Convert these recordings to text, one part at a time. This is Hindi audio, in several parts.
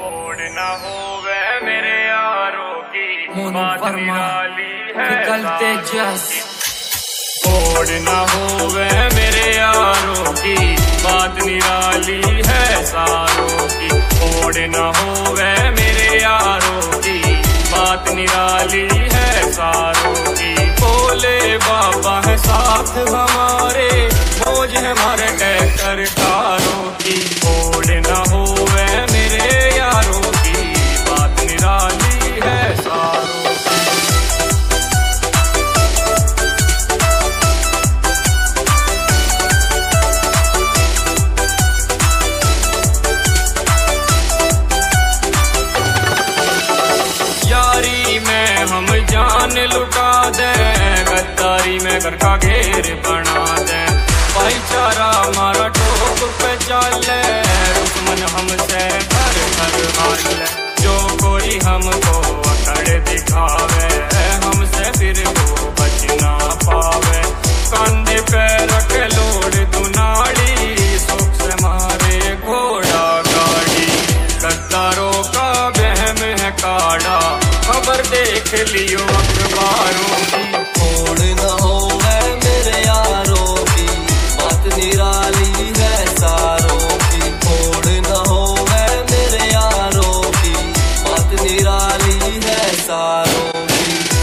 होड़ न होवे मेरे यारों की बात निराली है होड़ न होवे मेरे यारों की बात निराली है सारों की होड़ न होवे मेरे यारों की बात निराली है सारों की बोले बाबा है साथ हमारे मौज है हमारे ट्रैक्टर कारों की होड़ न होवे मेरे यारों की बात निराली है सारों की। यारी में हम जान लुटा दे गद्दारी में घर का घेर बना दे भाईचारा हमारा ठोक पे चले दुश्मन हमसे घर घर हाले जो कोई हमको अकड़ दिखावे हमसे फिर वो बच ना पावे कंधे पे रख लोड दुनाड़ी सुख से मारे घोड़ा गाड़ी गद्दारों का बहम है काड़ा खबर देख लियो अखबारों की होड़ न होवे मेरे यारों की बात निराली है सारों की होड़ न होवे मेरे यारों की बात निराली है सारों की।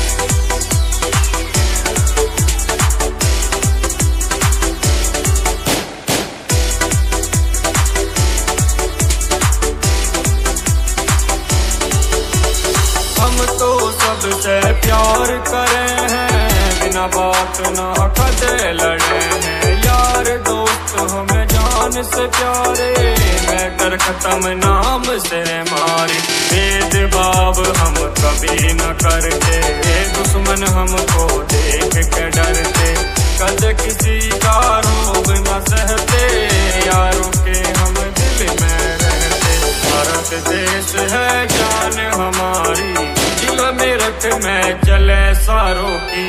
हम तो सबसे प्यार करे हैं बिना बात ना कदे लड़े हैं यार दोस्त हमें जान से प्यारे मैं कर खत्म नाम से मारे भेदभाव हम कभी न करते दुश्मन हमको देख के डरते कद किसी का रोब न सहते यारों के हम दिल में रहते भारत देश है जान हमारी मेरठ में चले सारों की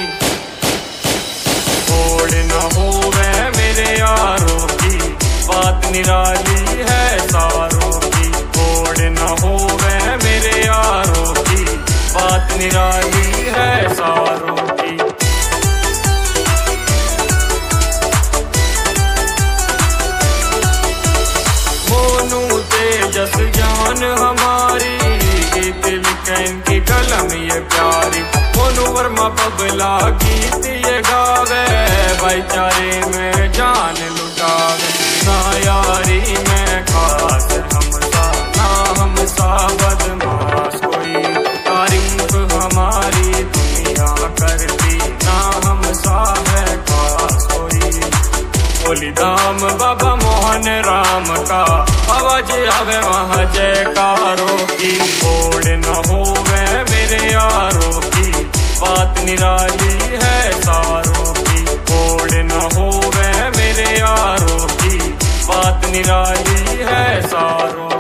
होड़ न होवे मेरे यारों की बात निराली है सारों की होड़ न होवे मेरे यारों की बात निराली है सारों की। मोनू तेजस जान हमारी इनकी कलम ये प्यारी मोनू वर्मा बबला गीत ये गावे भाईचारे में जान लुटावे ना यारी में खास हमसा ना हमसा बदमाश कोई तारीफ हमारी दुनिया करती ना हमसा है खास कोई बोली दाम बाबा मोहन राम का आवाज आवे वहाँ जयकारों की होड़ न होवे मेरे यारों की बात निराली है सारों की होड़ न होवे मेरे यारों की बात निराली है सारों